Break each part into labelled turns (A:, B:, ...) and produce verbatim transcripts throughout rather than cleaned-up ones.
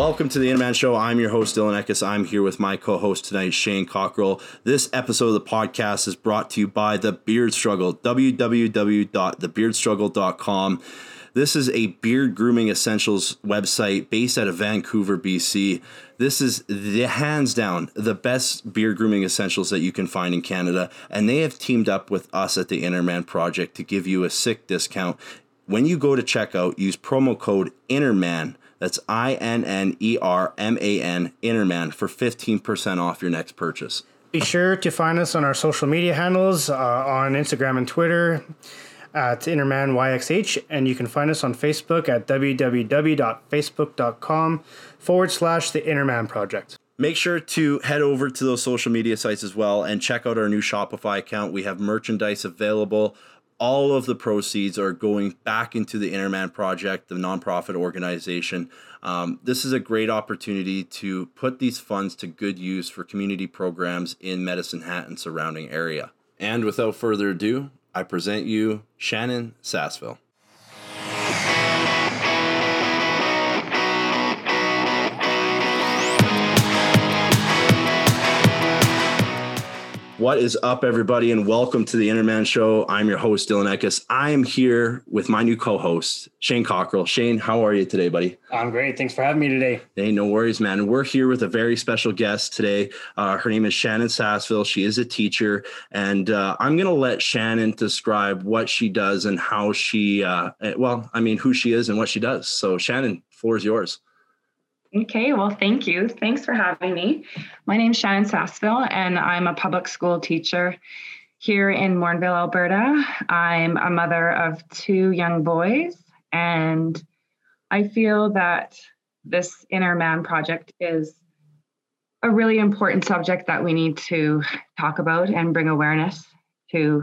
A: Welcome to the Interman Show. I'm your host, Dylan Eckes. I'm here with my co-host tonight, Shane Cockrell. This episode of the podcast is brought to you by The Beard Struggle, w w w dot the beard struggle dot com. This is a beard grooming essentials website based out of Vancouver, B C. This is the hands down the best beard grooming essentials that you can find in Canada, and they have teamed up with us at the Interman Project to give you a sick discount. When you go to checkout, use promo code INNERMAN. That's I N N E R M A N, Interman, for fifteen percent off your next purchase.
B: Be sure to find us on our social media handles uh, on Instagram and Twitter at InnermanYXH, and you can find us on Facebook at www.facebook.com forward slash the Interman Project.
A: Make sure to head over to those social media sites as well and check out our new Shopify account. We have merchandise available. All of the proceeds are going back into the Interman Project, the nonprofit organization. Um, this is a great opportunity to put these funds to good use for community programs in Medicine Hat and surrounding area. And without further ado, I present you Shannon Sassville. What is up, everybody, and welcome to the Interman Show. I'm your host, Dylan Eckes. I am here with my new co-host, Shane Cockrell. Shane, how are you today, buddy?
B: I'm great. Thanks for having me today.
A: Hey, no worries, man. We're here with a very special guest today. Uh, her name is Shannon Sassville. She is a teacher, and uh, I'm going to let Shannon describe what she does and how she, uh, well, I mean, who she is and what she does. So, Shannon, the floor is yours.
C: Okay, well, thank you. Thanks for having me. My name is Shannon Sassville, and I'm a public school teacher here in Morinville, Alberta. I'm a mother of two young boys, and I feel that this Interman Project is a really important subject that we need to talk about and bring awareness to,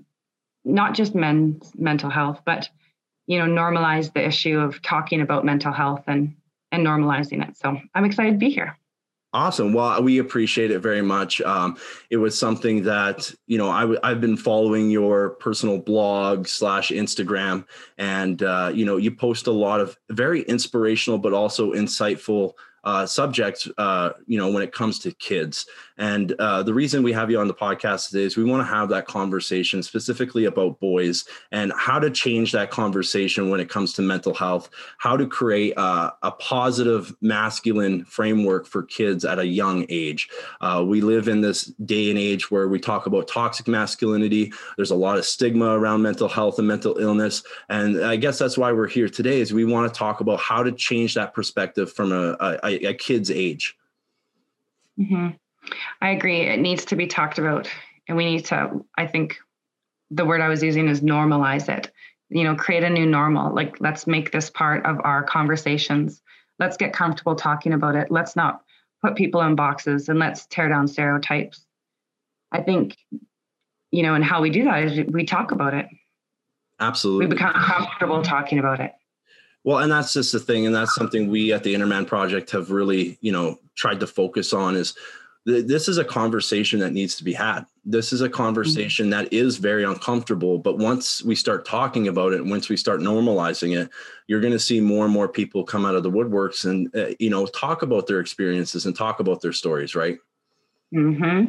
C: not just men's mental health, but, you know, normalize the issue of talking about mental health and and normalizing it. So I'm excited to be here.
A: Awesome. Well, we appreciate it very much. Um, it was something that, you know, I w- I've been following your personal blog slash Instagram, and, uh, you know, you post a lot of very inspirational, but also insightful uh, subjects, uh, you know, when it comes to kids. And uh, the reason we have you on the podcast today is we want to have that conversation specifically about boys and how to change that conversation when it comes to mental health, how to create uh, a positive masculine framework for kids at a young age. Uh, we live in this day and age where we talk about toxic masculinity. There's a lot of stigma around mental health and mental illness. And I guess that's why we're here today, is we want to talk about how to change that perspective from a, a, a kid's age.
C: Mm-hmm. I agree. It needs to be talked about, and we need to, I think the word I was using is normalize it, you know, create a new normal. Like, let's make this part of our conversations. Let's get comfortable talking about it. Let's not put people in boxes, and let's tear down stereotypes. I think, you know, and how we do that is we talk about it.
A: Absolutely.
C: We become comfortable talking about it.
A: Well, and that's just the thing. And that's something we at the Interman Project have really, you know, tried to focus on is th- this is a conversation that needs to be had. This is a conversation mm-hmm. that is very uncomfortable. But once we start talking about it, once we start normalizing it, you're going to see more and more people come out of the woodworks and, uh, you know, talk about their experiences and talk about their stories, right?
C: Mm-hmm.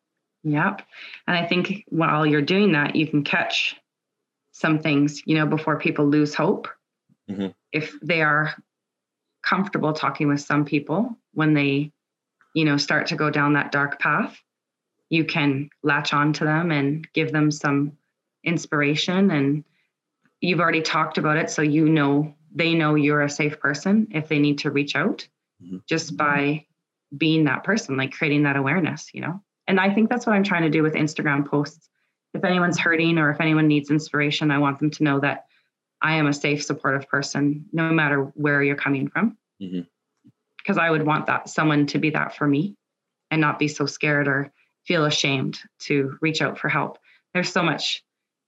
C: Yep. And I think while you're doing that, you can catch some things, you know, before people lose hope. Mm-hmm. If they are comfortable talking with some people, when they, you know, start to go down that dark path, you can latch on to them and give them some inspiration. And you've already talked about it, so you know, they know you're a safe person if they need to reach out, mm-hmm. just by being that person, like creating that awareness, you know. And I think that's what I'm trying to do with Instagram posts. If anyone's hurting or if anyone needs inspiration, I want them to know that I am a safe, supportive person, no matter where you're coming from. Mm-hmm. Because I would want that someone to be that for me and not be so scared or feel ashamed to reach out for help. There's so much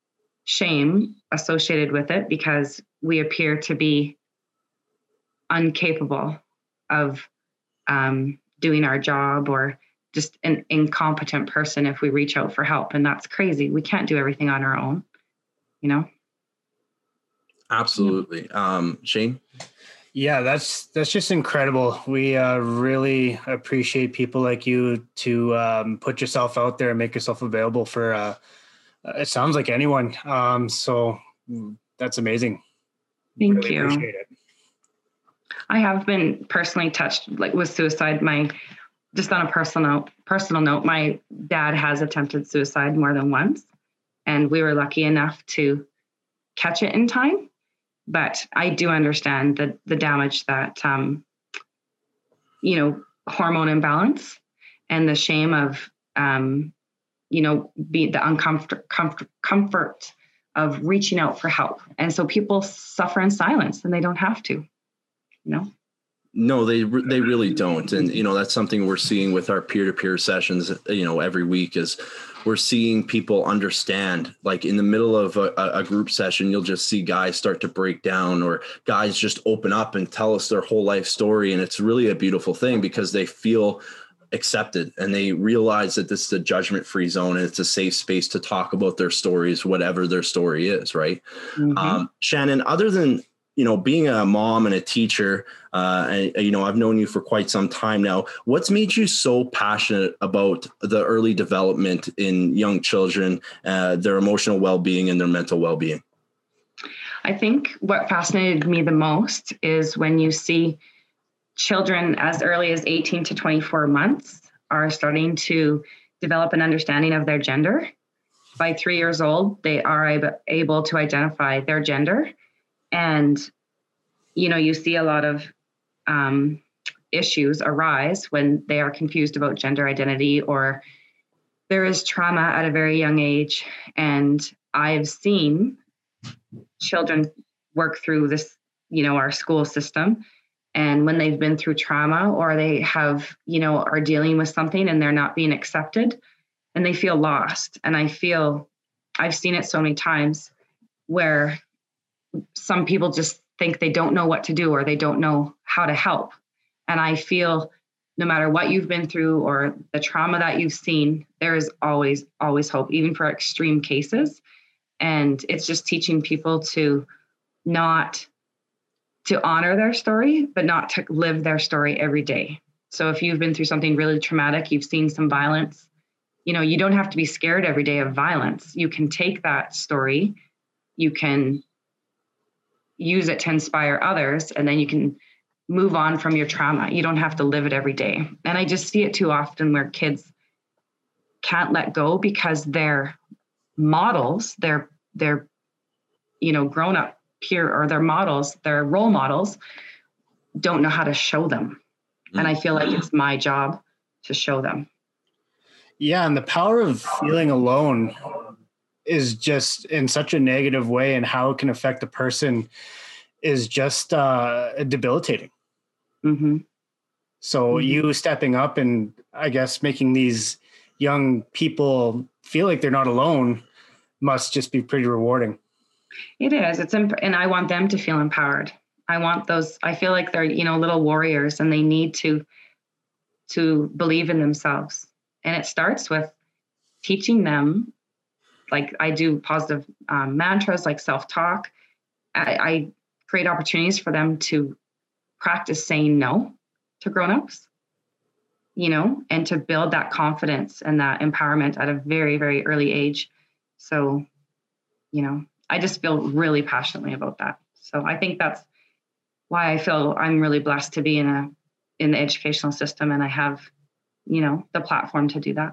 C: shame associated with it because we appear to be incapable of um, doing our job, or just an incompetent person if we reach out for help. And that's crazy. We can't do everything on our own, you know?
A: Absolutely. Um, Shane?
B: Yeah, that's that's just incredible. We uh, really appreciate people like you to um, put yourself out there and make yourself available for, uh, it sounds like anyone. Um, so that's amazing.
C: Thank
B: really
C: you.
B: Appreciate it.
C: I have been personally touched, like with suicide. My just on a personal note, personal note, my dad has attempted suicide more than once, and we were lucky enough to catch it in time. But I do understand the the damage that um, you know, hormone imbalance and the shame of um, you know, be the uncomfort comfort, comfort of reaching out for help. And so people suffer in silence, and they don't have to, you know.
A: No, they they really don't. And, you know, that's something we're seeing with our peer-to-peer sessions, you know, every week is we're seeing people understand, like in the middle of a, a group session, you'll just see guys start to break down, or guys just open up and tell us their whole life story. And it's really a beautiful thing because they feel accepted and they realize that this is a judgment-free zone and it's a safe space to talk about their stories, whatever their story is. Right. Mm-hmm. Um, Shannon, other than, you know, being a mom and a teacher, uh, and, you know, I've known you for quite some time now. What's made you so passionate about the early development in young children, uh, their emotional well-being and their mental well-being?
C: I think what fascinated me the most is when you see children as early as eighteen to twenty-four months are starting to develop an understanding of their gender. By three years old, they are able to identify their gender. And, you know, you see a lot of um, issues arise when they are confused about gender identity, or there is trauma at a very young age. And I've seen children work through this, you know, our school system. And when they've been through trauma, or they have, you know, are dealing with something and they're not being accepted and they feel lost. And I feel, I've seen it so many times where some people just think they don't know what to do, or they don't know how to help. And I feel no matter what you've been through or the trauma that you've seen, there is always, always hope, even for extreme cases. And it's just teaching people to not to honor their story, but not to live their story every day. So if you've been through something really traumatic, you've seen some violence, you know, you don't have to be scared every day of violence. You can take that story, you can use it to inspire others, and then you can move on from your trauma. You don't have to live it every day. And I just see it too often where kids can't let go because their models, their, their, you know, grown up peer, or their models, their role models, don't know how to show them. Mm-hmm. And I feel like it's my job to show them.
B: Yeah. And the power of feeling alone is just in such a negative way, and how it can affect a person is just uh, debilitating.
C: Mm-hmm.
B: So mm-hmm. you stepping up and I guess making these young people feel like they're not alone must just be pretty rewarding.
C: It is. It's imp- and I want them to feel empowered. I want those. I feel like they're, you know, little warriors, and they need to to believe in themselves. And it starts with teaching them. Like I do positive um, mantras, like self-talk. I, I create opportunities for them to practice saying no to grown-ups, you know, and to build that confidence and that empowerment at a very, very early age. So, you know, I just feel really passionately about that. So I think that's why I feel I'm really blessed to be in a in the educational system, and I have, you know, the platform to do that.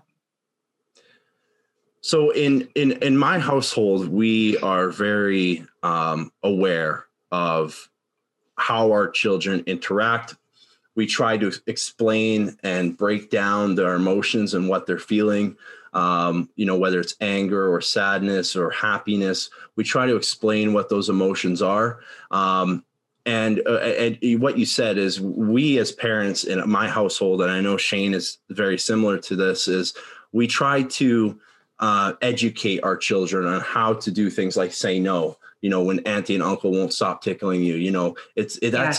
A: So in in in my household, we are very um, aware of how our children interact. We try to explain and break down their emotions and what they're feeling. Um, you know, whether it's anger or sadness or happiness, we try to explain what those emotions are. Um, and, uh, and what you said is we as parents in my household, and I know Shane is very similar to this, is we try to uh, educate our children on how to do things like say no. You know, when auntie and uncle won't stop tickling you, you know, it's it, that's.
C: Yes.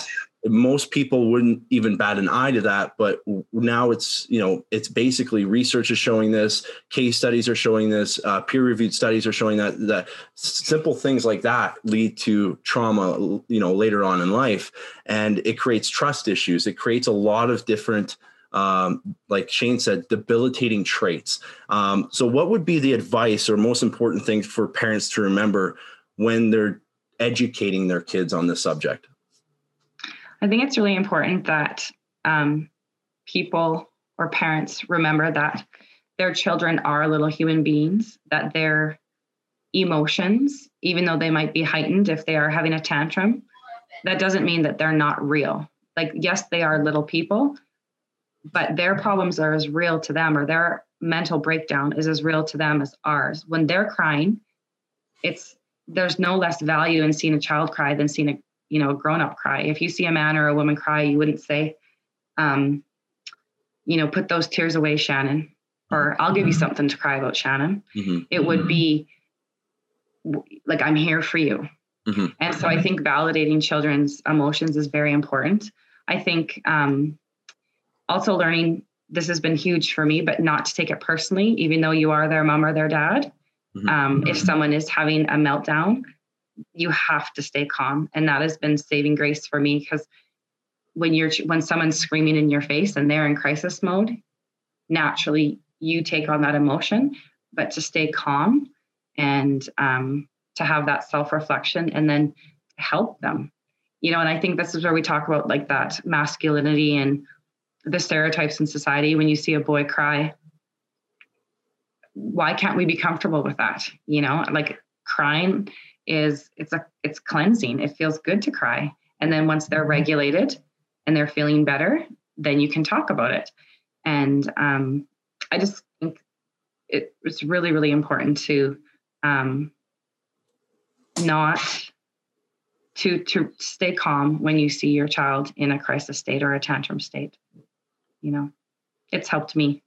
A: most people wouldn't even bat an eye to that. But now it's, you know, it's basically research is showing this, case studies are showing this, uh, peer-reviewed studies are showing that, that simple things like that lead to trauma, you know, later on in life. And it creates trust issues. It creates a lot of different, um, like Shane said, debilitating traits. Um, so what would be the advice or most important thing for parents to remember when they're educating their kids on this subject?
C: I think it's really important that um, people or parents remember that their children are little human beings, that their emotions, even though they might be heightened if they are having a tantrum, that doesn't mean that they're not real. Like, yes, they are little people, but their problems are as real to them, or their mental breakdown is as real to them as ours. When they're crying, it's there's no less value in seeing a child cry than seeing a you know, a grown-up cry. If you see a man or a woman cry, you wouldn't say, um, you know, put those tears away, Shannon, or I'll give you something to cry about, Shannon. Mm-hmm. It would be like, I'm here for you. Mm-hmm. And so I think validating children's emotions is very important. I think um, also learning, this has been huge for me, but not to take it personally, even though you are their mom or their dad. Mm-hmm. Um, if someone is having a meltdown, you have to stay calm. And that has been saving grace for me, because when you're, when someone's screaming in your face and they're in crisis mode, naturally you take on that emotion, but to stay calm and um, to have that self-reflection and then help them, you know, and I think this is where we talk about like that masculinity and the stereotypes in society. When you see a boy cry, why can't we be comfortable with that? You know, like crying is it's a it's cleansing. It feels good to cry. And then once they're regulated and they're feeling better, then you can talk about it. And um, I just think it, it's really, really important to um, not to to stay calm when you see your child in a crisis state or a tantrum state. You know, it's helped me.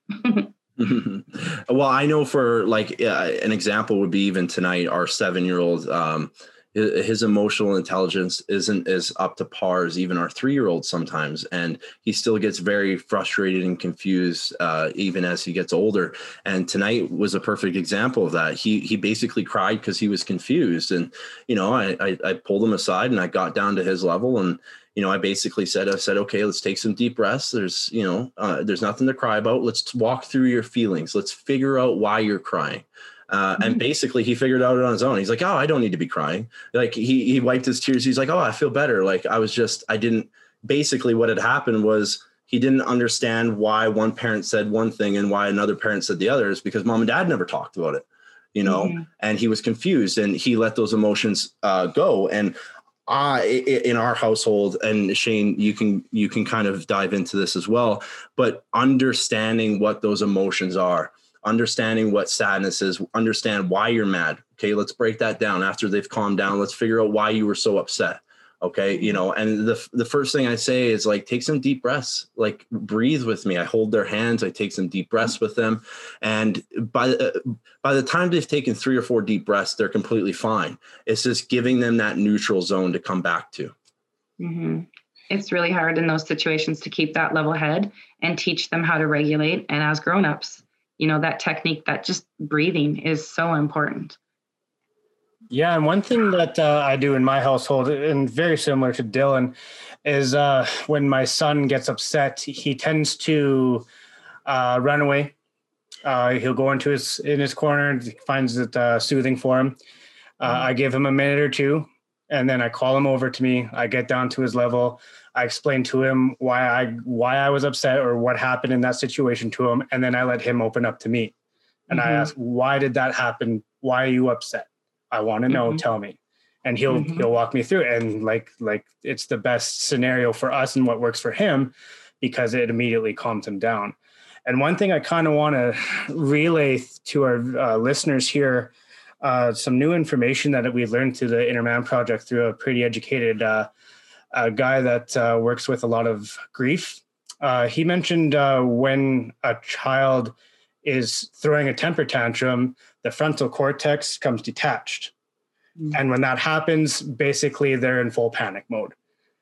A: Well, I know for like uh, an example would be even tonight, our seven-year-old, um, his, his emotional intelligence isn't as up to par as even our three-year-old sometimes. And he still gets very frustrated and confused uh, even as he gets older. And tonight was a perfect example of that. He he basically cried because he was confused. And, you know, I, I, I pulled him aside and I got down to his level, and you know, I basically said, I said, okay, let's take some deep breaths. There's, you know, uh, there's nothing to cry about. Let's walk through your feelings. Let's figure out why you're crying. Uh, mm-hmm. And basically he figured out it on his own. He's like, oh, I don't need to be crying. Like he, he wiped his tears. He's like, oh, I feel better. Like I was just, I didn't, basically what had happened was he didn't understand why one parent said one thing and why another parent said the other, is because mom and dad never talked about it, you know, mm-hmm. and he was confused and he let those emotions uh, go. And Uh, in our household, and Shane, you can you can kind of dive into this as well, but understanding what those emotions are, understanding what sadness is, understand why you're mad. Okay, let's break that down. After they've calmed down, let's figure out why you were so upset. Okay, you know, and the the first thing I say is like, take some deep breaths, like breathe with me. I hold their hands, I take some deep breaths with them. And by the, by the time they've taken three or four deep breaths, they're completely fine. It's just giving them that neutral zone to come back to.
C: Mm-hmm. It's really hard in those situations to keep that level head and teach them how to regulate. And as grownups, you know, that technique, that just breathing is so important.
B: Yeah, and one thing that uh, I do in my household, and very similar to Dylan, is uh, when my son gets upset, he tends to uh, run away. Uh, he'll go into his in his corner, finds it uh, soothing for him. Uh, mm-hmm. I give him a minute or two, and then I call him over to me. I get down to his level. I explain to him why I why I was upset or what happened in that situation to him, and then I let him open up to me. And mm-hmm. I ask, why did that happen? Why are you upset? I want to know, mm-hmm. tell me. And he'll, mm-hmm. he'll walk me through it. And like, like it's the best scenario for us and what works for him, because it immediately calms him down. And one thing I kind of want to relay to our uh, listeners here, uh, some new information that we learned through the Inner Man Project through a pretty educated uh, a guy that uh, works with a lot of grief. Uh, he mentioned uh, when a child is throwing a temper tantrum, the frontal cortex comes detached. Mm. And when that happens, basically they're in full panic mode.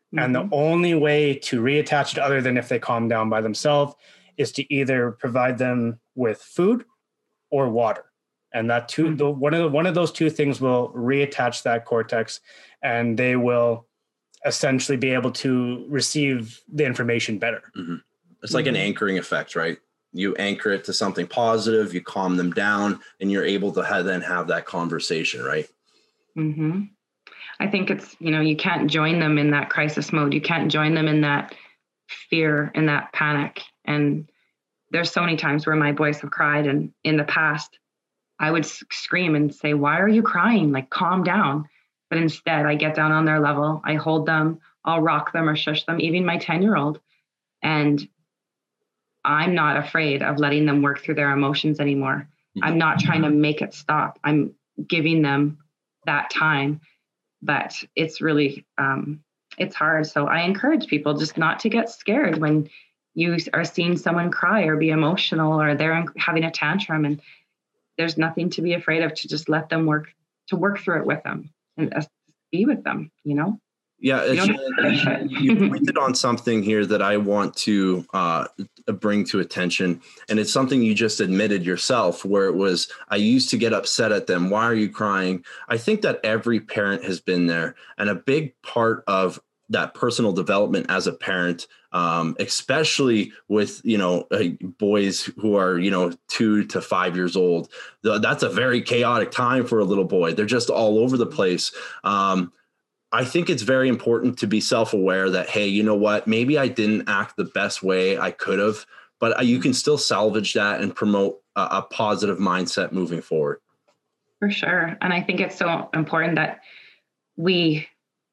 B: Mm-hmm. And the only way to reattach it, other than if they calm down by themselves, is to either provide them with food or water. And that two, mm-hmm. the, one of the, one of those two things will reattach that cortex, and they will essentially be able to receive the information better.
A: Mm-hmm. It's like mm-hmm. an anchoring effect, right? You anchor it to something positive, you calm them down, and you're able to have, then have that conversation, right?
C: Mm-hmm. I think it's, you know, you can't join them in that crisis mode. You can't join them in that fear and that panic. And there's so many times where my boys have cried, and in the past, I would scream and say, why are you crying? Like, calm down. But instead, I get down on their level. I hold them, I'll rock them or shush them, even my ten-year-old. And I'm not afraid of letting them work through their emotions anymore. I'm not trying to make it stop. I'm giving them that time. But it's really, um, it's hard. So I encourage people just not to get scared when you are seeing someone cry or be emotional, or they're having a tantrum, and there's nothing to be afraid of, to just let them work, to work through it with them and uh, be with them, you know?
A: Yeah, you, you pointed on something here that I want to uh, bring to attention. And it's something you just admitted yourself, where it was, I used to get upset at them. Why are you crying? I think that every parent has been there. And a big part of that personal development as a parent, um, especially with, you know, uh, boys who are, you know, two to five years old, the, that's a very chaotic time for a little boy. They're just all over the place. Um, I think it's very important to be self-aware that, hey, you know what, maybe I didn't act the best way I could have, but you can still salvage that and promote a, a positive mindset moving forward.
C: For sure. And I think it's so important that we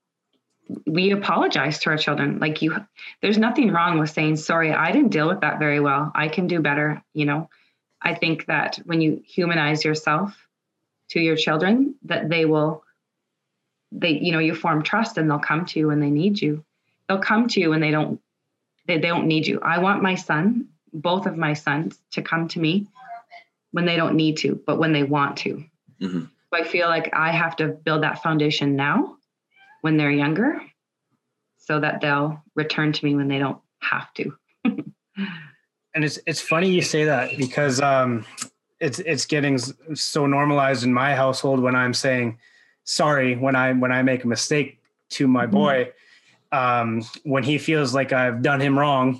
C: we apologize to our children. Like, you, there's nothing wrong with saying, sorry, I didn't deal with that very well. I can do better. You know, I think that when you humanize yourself to your children, that they will, they, you know, you form trust, and they'll come to you when they need you. They'll come to you when they don't, they, they don't need you. I want my son, both of my sons, to come to me when they don't need to, but when they want to. Mm-hmm. So I feel like I have to build that foundation now when they're younger, so that they'll return to me when they don't have to.
B: And it's it's funny you say that, because um, it's it's getting so normalized in my household when I'm saying sorry when I when I make a mistake to my boy. Um, when he feels like I've done him wrong,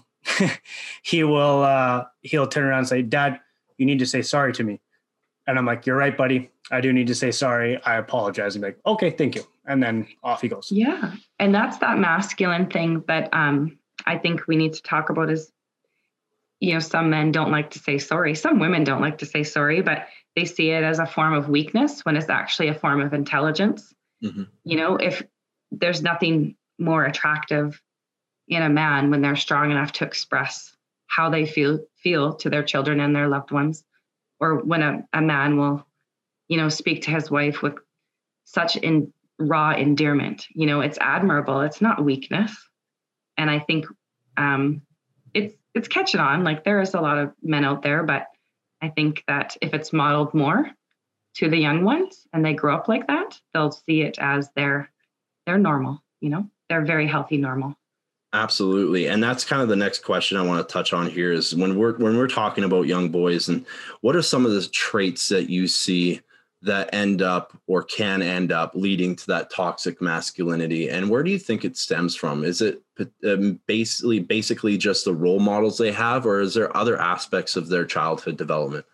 B: he will uh, he'll turn around and say, "Dad, you need to say sorry to me." And I'm like, "You're right, buddy. I do need to say sorry. I apologize." And be like, "Okay, thank you." And then off he goes.
C: Yeah. And that's that masculine thing that um, I think we need to talk about is, you know, some men don't like to say sorry. Some women don't like to say sorry, but they see it as a form of weakness when it's actually a form of intelligence. Mm-hmm. You know, if there's nothing more attractive in a man when they're strong enough to express how they feel, feel to their children and their loved ones, or when a, a man will, you know, speak to his wife with such in raw endearment. You know, it's admirable. It's not weakness. And I think um, it's, it's catching on. Like, there is a lot of men out there, but I think that if it's modeled more to the young ones and they grow up like that, they'll see it as their, their normal, you know, they're very healthy, normal.
A: Absolutely. And that's kind of the next question I want to touch on here is when we're, when we're talking about young boys, and what are some of the traits that you see that end up or can end up leading to that toxic masculinity? And where do you think it stems from? Is it um, basically, basically just the role models they have, or is there other aspects of their childhood development?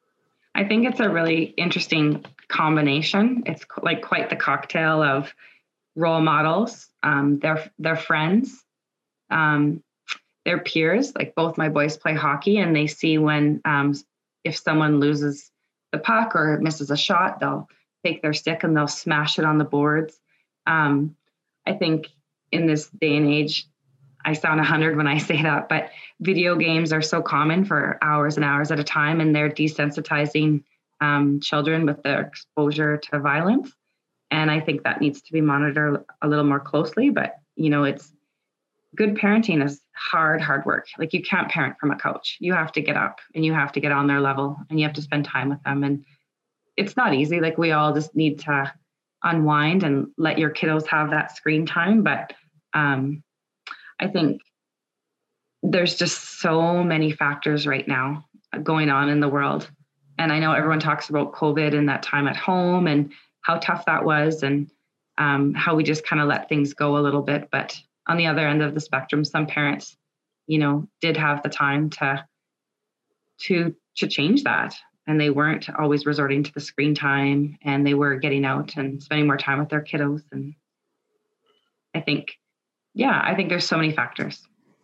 C: I think it's a really interesting combination. It's like quite the cocktail of role models, um, their, their friends, um, their peers. Like, both my boys play hockey, and they see when, um, if someone loses the puck or misses a shot, they'll take their stick and they'll smash it on the boards. Um, I think in this day and age, I sound a hundred when I say that, but video games are so common for hours and hours at a time, and they're desensitizing um, children with their exposure to violence. And I think that needs to be monitored a little more closely. But, you know, it's good parenting is hard, hard work. Like, you can't parent from a couch. You have to get up and you have to get on their level, and you have to spend time with them. And it's not easy. Like, we all just need to unwind and let your kiddos have that screen time. But Um, I think there's just so many factors right now going on in the world. And I know everyone talks about COVID and that time at home and how tough that was, and um, how we just kind of let things go a little bit. But on the other end of the spectrum, some parents, you know, did have the time to, to, to change that. And they weren't always resorting to the screen time, and they were getting out and spending more time with their kiddos. And I think, yeah, I think there's so many factors.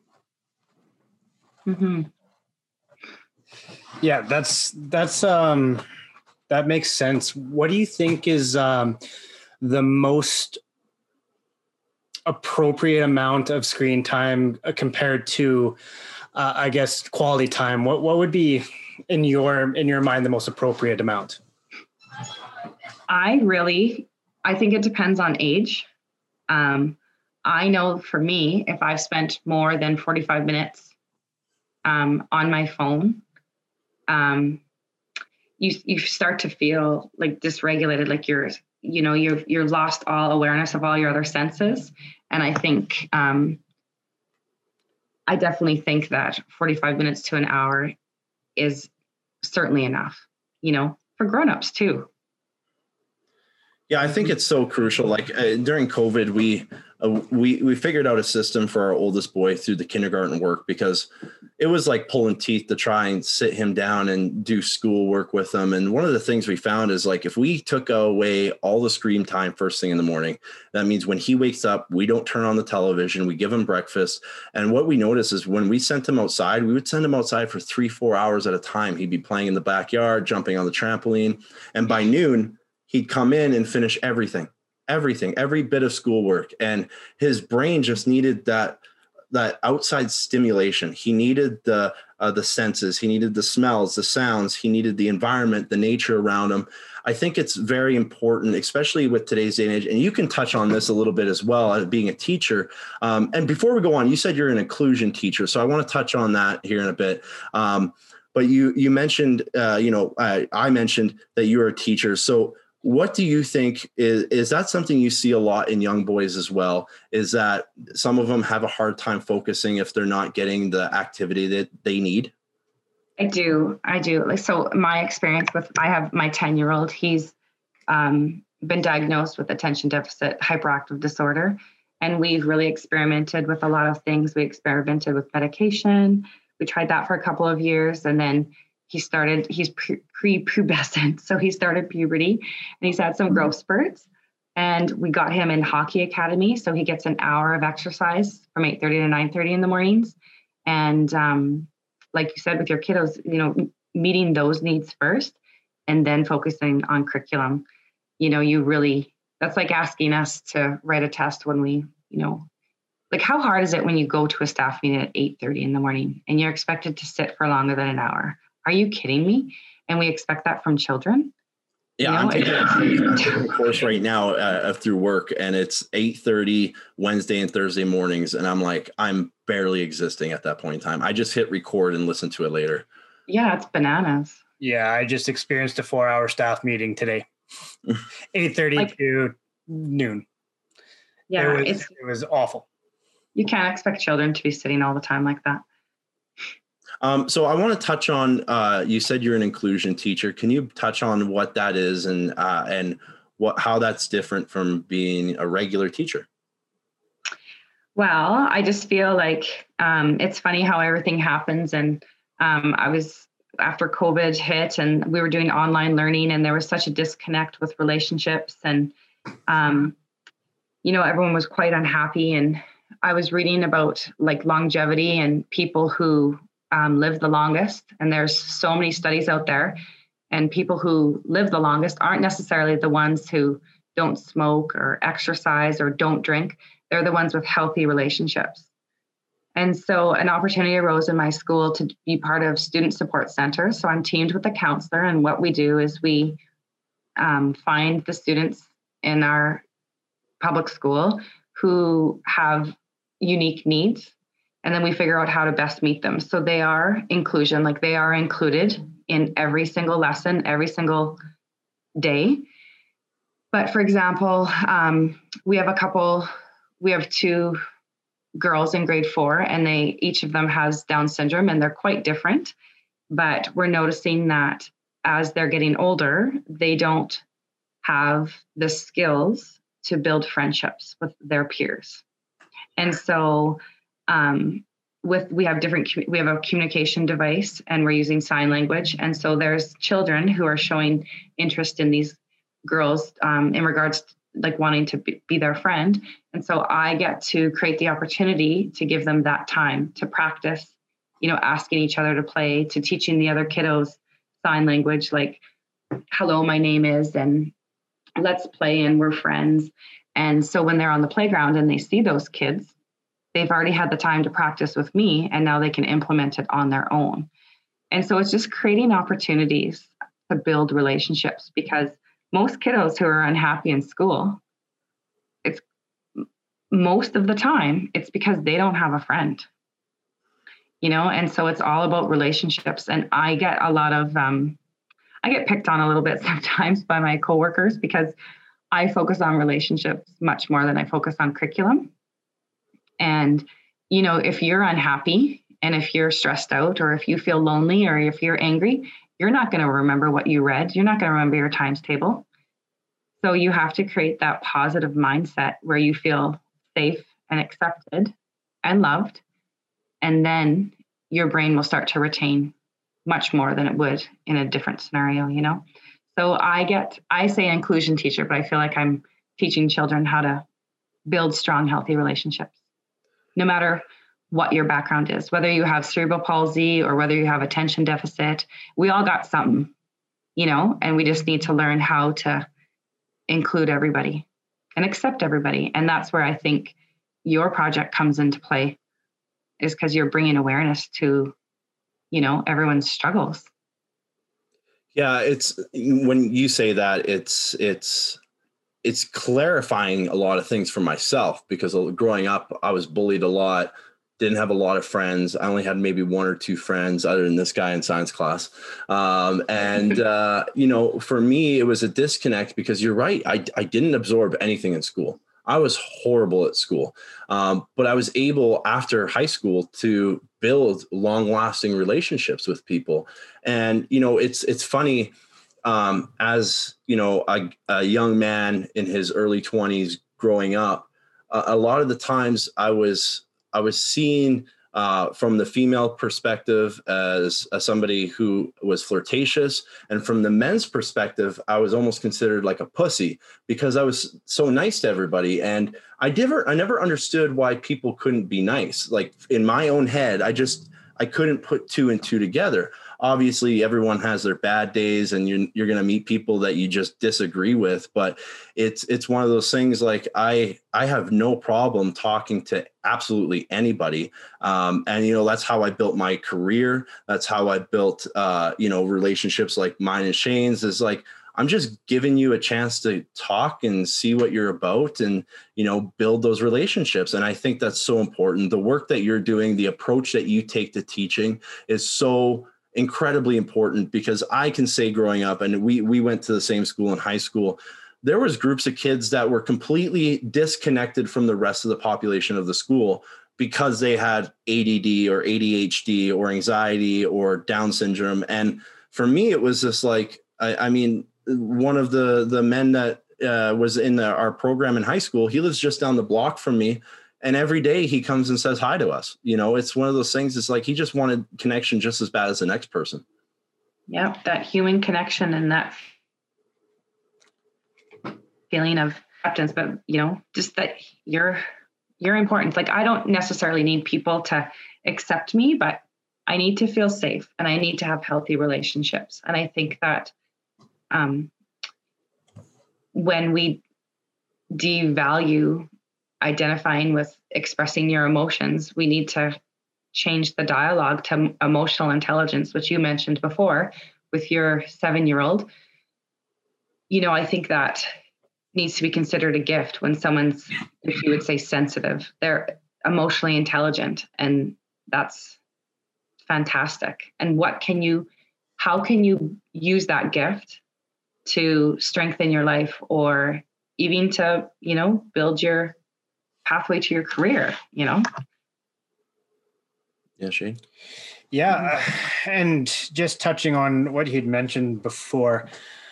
C: Mm-hmm.
B: Yeah, that's, that's, um, that makes sense. What do you think is, um, the most appropriate amount of screen time compared to, uh, I guess, quality time? What, what would be in your, in your mind, the most appropriate amount?
C: I really, I think it depends on age. Um, I know for me, if I've spent more than forty-five minutes um, on my phone, um, you you start to feel like dysregulated, like you're, you know, you're you're lost all awareness of all your other senses. And I think, um, I definitely think that forty-five minutes to an hour is certainly enough, you know, for grownups too.
A: Yeah, I think it's so crucial. Like uh, during COVID, we uh, we we figured out a system for our oldest boy through the kindergarten work, because it was like pulling teeth to try and sit him down and do schoolwork with him. And one of the things we found is, like, if we took away all the screen time first thing in the morning, that means when he wakes up, we don't turn on the television, we give him breakfast. And what we noticed is when we sent him outside, we would send him outside for three, four hours at a time. He'd be playing in the backyard, jumping on the trampoline. And by noon, he'd come in and finish everything, everything, every bit of schoolwork. And his brain just needed that, that outside stimulation. He needed the, uh, the senses, he needed the smells, the sounds, he needed the environment, the nature around him. I think it's very important, especially with today's day and age. And you can touch on this a little bit as well as being a teacher. Um, and before we go on, you said you're an inclusion teacher. So I want to touch on that here in a bit. Um, but you, you mentioned, uh, you know, I, I mentioned that you're a teacher. So what do you think is, is that something you see a lot in young boys as well? Is that some of them have a hard time focusing if they're not getting the activity that they need?
C: I do. I do. Like, so my experience with, I have my ten year old, he's um, been diagnosed with attention deficit hyperactive disorder. And we've really experimented with a lot of things. We experimented with medication. We tried that for a couple of years, and then he started, he's pre-pubescent. So he started puberty, and he's had some growth spurts, and we got him in hockey academy. So he gets an hour of exercise from eight thirty to nine thirty in the mornings. And um, like you said, with your kiddos, you know, meeting those needs first and then focusing on curriculum, you know, you really, that's like asking us to write a test when we, you know, like how hard is it when you go to a staff meeting at eight thirty in the morning and you're expected to sit for longer than an hour? Are you kidding me? And we expect that from children.
A: Yeah, you know, I'm, taking, I'm taking a course right now uh, through work, and it's eight thirty Wednesday and Thursday mornings. And I'm like, I'm barely existing at that point in time. I just hit record and listen to it later.
C: Yeah, it's bananas.
B: Yeah, I just experienced a four hour staff meeting today, eight thirty like, to noon.
C: Yeah,
B: it was,
C: it's,
B: it was awful.
C: You can't expect children to be sitting all the time like that.
A: Um, so I want to touch on, uh, you said you're an inclusion teacher. Can you touch on what that is and, uh, and what, how that's different from being a regular teacher?
C: Well, I just feel like, um, it's funny how everything happens. And, um, I was, after COVID hit and we were doing online learning, and there was such a disconnect with relationships, and, um, you know, everyone was quite unhappy. And I was reading about like longevity and people who Um, live the longest. And there's so many studies out there, and people who live the longest aren't necessarily the ones who don't smoke or exercise or don't drink. They're the ones with healthy relationships. And so an opportunity arose in my school to be part of student support center. So I'm teamed with a counselor, and what we do is we um, find the students in our public school who have unique needs, and then we figure out how to best meet them. So they are inclusion, like they are included in every single lesson, every single day. But for example, um, we have a couple, we have two girls in grade four, and they each of them has Down syndrome, and they're quite different. But we're noticing that as they're getting older, they don't have the skills to build friendships with their peers. And so um, with we have different we have a communication device, and we're using sign language. And so there's children who are showing interest in these girls um, in regards to like wanting to be, be their friend. And so I get to create the opportunity to give them that time to practice, you know, asking each other to play, to teaching the other kiddos sign language, like, hello, my name is, and let's play, and we're friends. And so when they're on the playground and they see those kids, they've already had the time to practice with me, and now they can implement it on their own. And so it's just creating opportunities to build relationships, because most kiddos who are unhappy in school, it's most of the time, it's because they don't have a friend, you know? And so it's all about relationships. And I get a lot of, um, I get picked on a little bit sometimes by my coworkers because I focus on relationships much more than I focus on curriculum. And, you know, if you're unhappy and if you're stressed out, or if you feel lonely, or if you're angry, you're not going to remember what you read. You're not going to remember your times table. So you have to create that positive mindset where you feel safe and accepted and loved. And then your brain will start to retain much more than it would in a different scenario, you know? So I get, I say inclusion teacher, but I feel like I'm teaching children how to build strong, healthy relationships, no matter what your background is, whether you have cerebral palsy or whether you have attention deficit. We all got something, you know, and we just need to learn how to include everybody and accept everybody. And that's where I think your project comes into play, is because you're bringing awareness to, you know, everyone's struggles.
A: Yeah, it's when you say that, it's it's it's clarifying a lot of things for myself, because growing up, I was bullied a lot. Didn't have a lot of friends. I only had maybe one or two friends other than this guy in science class. Um, and, uh, you know, for me, it was a disconnect, because you're right. I, I didn't absorb anything in school. I was horrible at school. Um, but I was able, after high school, to build long lasting relationships with people. And, you know, it's, it's funny, um, as, you know, a, a young man in his early twenties growing up, uh, a lot of the times I was, I was seen uh, from the female perspective as, as somebody who was flirtatious. And from the men's perspective, I was almost considered like a pussy, because I was so nice to everybody. And I never, I never understood why people couldn't be nice. Like in my own head, I just, I couldn't put two and two together. Obviously, everyone has their bad days, and you're, you're going to meet people that you just disagree with. But it's it's one of those things, like I I have no problem talking to absolutely anybody. Um, and, you know, that's how I built my career. That's how I built, uh, you know, relationships like mine and Shane's, is like, I'm just giving you a chance to talk and see what you're about, and, you know, build those relationships. And I think that's so important. The work that you're doing, the approach that you take to teaching is so incredibly important, because I can say, growing up, and we we went to the same school in high school, there was groups of kids that were completely disconnected from the rest of the population of the school because they had A D D or A D H D or anxiety or Down syndrome. And for me, it was just like, I, I mean, one of the the men that uh, was in the, our program in high school, he lives just down the block from me. And every day he comes and says hi to us. You know, it's one of those things. It's like he just wanted connection just as bad as the next person.
C: Yep, that human connection and that feeling of acceptance, but, you know, just that you're you're important. Like, I don't necessarily need people to accept me, but I need to feel safe, and I need to have healthy relationships. And I think that um, when we devalue identifying with expressing your emotions, we need to change the dialogue to emotional intelligence, which you mentioned before with your seven-year-old. You know, I think that needs to be considered a gift when someone's, if you would say, sensitive. They're emotionally intelligent, and that's fantastic. And what can you, how can you use that gift to strengthen your life, or even to, you know, build your pathway to your career, you know?
A: Yeah, Shane.
B: Yeah. And just touching on what you'd mentioned before,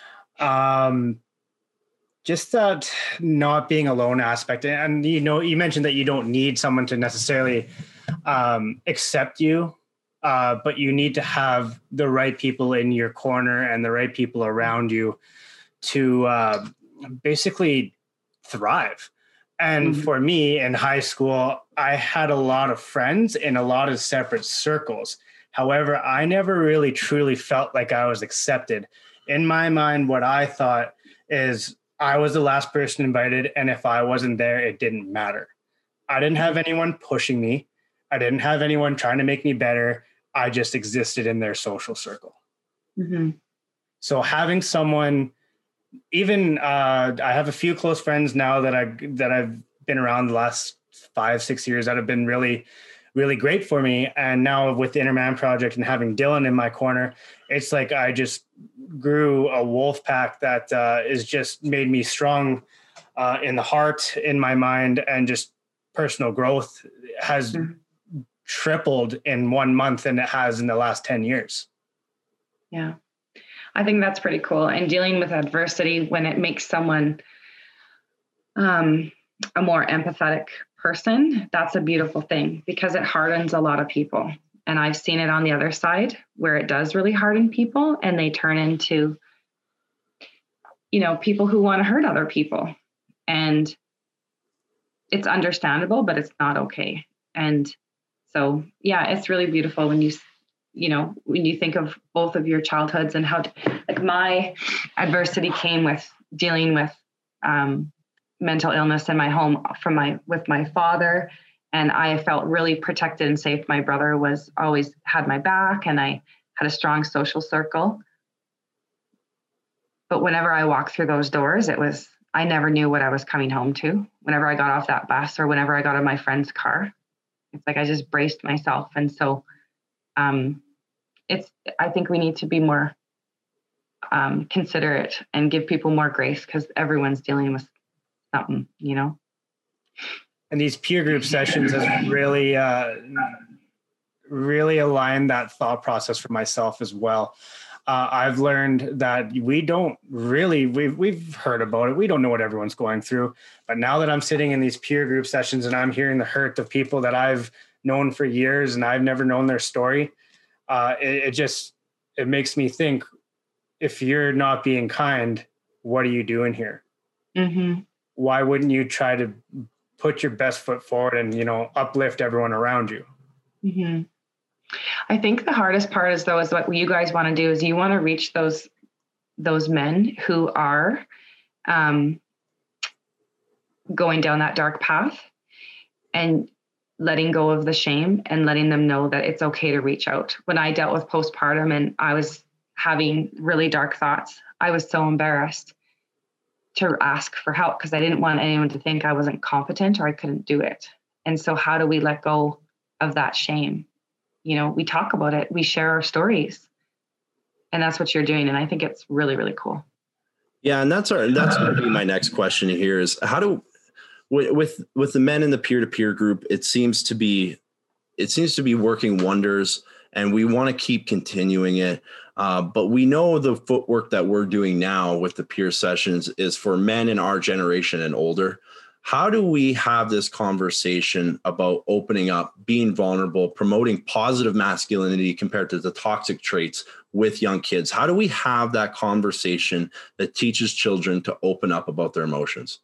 B: um, just that not being alone aspect. And, you know, you mentioned that you don't need someone to necessarily um, accept you, uh, but you need to have the right people in your corner and the right people around you to uh, basically thrive. And mm-hmm. for me in high school, I had a lot of friends in a lot of separate circles. However, I never really truly felt like I was accepted. In my mind, what I thought is I was the last person invited, and if I wasn't there, it didn't matter. I didn't have anyone pushing me. I didn't have anyone trying to make me better. I just existed in their social circle. Mm-hmm. So having someone, even uh, I have a few close friends now that I that I've been around the last five, six years that have been really, really great for me. And now with the Inner Man Project and having Dylan in my corner, it's like I just grew a wolf pack that uh, is just made me strong uh, in the heart, in my mind, and just personal growth has mm-hmm. tripled in one month than it has in the last ten years.
C: Yeah. I think that's pretty cool. And dealing with adversity when it makes someone um, a more empathetic person, that's a beautiful thing because it hardens a lot of people. And I've seen it on the other side where it does really harden people and they turn into, you know, people who want to hurt other people. And it's understandable, but it's not okay. And so, yeah, it's really beautiful when you, you know, when you think of both of your childhoods and how, like my adversity came with dealing with um, mental illness in my home from my, with my father. And I felt really protected and safe. My brother was always had my back and I had a strong social circle. But whenever I walked through those doors, it was, I never knew what I was coming home to. Whenever I got off that bus or whenever I got in my friend's car, it's like I just braced myself. And so um, it's, I think we need to be more um, considerate and give people more grace because everyone's dealing with something, you know?
B: And these peer group sessions has really, uh, really aligned that thought process for myself as well. Uh, I've learned that we don't really, we've, we've heard about it. We don't know what everyone's going through. But now that I'm sitting in these peer group sessions and I'm hearing the hurt of people that I've known for years and I've never known their story, uh, it, it just, it makes me think, if you're not being kind, what are you doing here? Mm-hmm. Why wouldn't you try to put your best foot forward and, you know, uplift everyone around you?
C: Mm-hmm. I think the hardest part is though, is what you guys want to do is you want to reach those, those men who are um, going down that dark path and letting go of the shame and letting them know that it's okay to reach out. When I dealt with postpartum and I was having really dark thoughts, I was so embarrassed to ask for help because I didn't want anyone to think I wasn't competent or I couldn't do it. And so how do we let go of that shame? You know, we talk about it, we share our stories, and that's what you're doing. And I think it's really, really cool.
A: Yeah. And that's our, that's going to be my next question here is how do, with, with the men in the peer-to-peer group, it seems to be, it seems to be working wonders and we want to keep continuing it. Uh, but we know the footwork that we're doing now with the peer sessions is for men in our generation and older. How do we have this conversation about opening up, being vulnerable, promoting positive masculinity compared to the toxic traits with young kids? How do we have that conversation that teaches children to open up about their emotions?